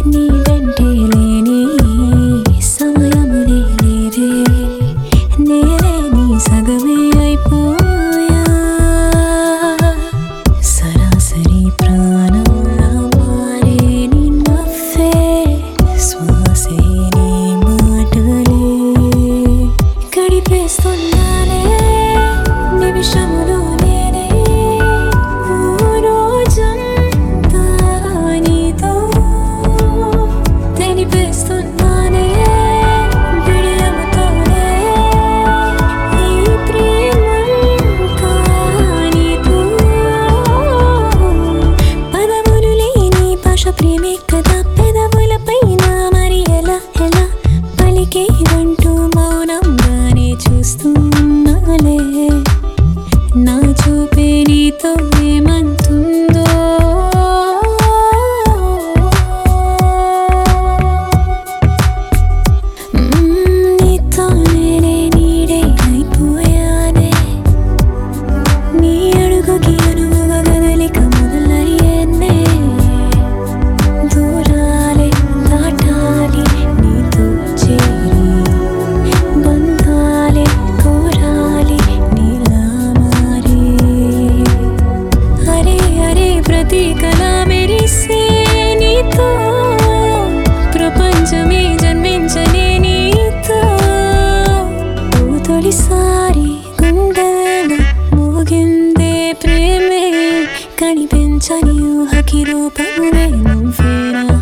నీ వెంటే లేని సమయములే లేదే నేనే నీ సగమే అయిపోయా సరాసరి ప్రాణంలా మారే నీ నవ్వే శ్వాసే నీ మాటలే గడిపేస్తున్నానే నిమిషములో నేనే ఓ రోజంతా నీతో తెలిపేస్తున్నానే బిడియముతోనే ఈ ప్రేమంతా నీతో పదములు లేని భాష ప్రేమే కదా పెదవులపైన మరి ఎలా ఎలా పలికేదంటూ మౌనంగానే చూస్తున్నాలే నా చూపే నీతో ఏమంటుందో నీతో నేనే నీడే అయిపోయానే నీ అడుగుకి అనువుగా కదలిక మొదలయ్యేనే దూరాలే దాటాలి నీతో చేరి బంధాలే కోరాలి నీలా మారి అరే అరే ప్రతి కళ మెరిసే నీతో ప్రపంచమే జన్మించనే నీతో ఓ తొలిసారి గుండెలో మోగిందే ప్రేమే కనిపించని ఊహకి రూపములే నువ్వేనా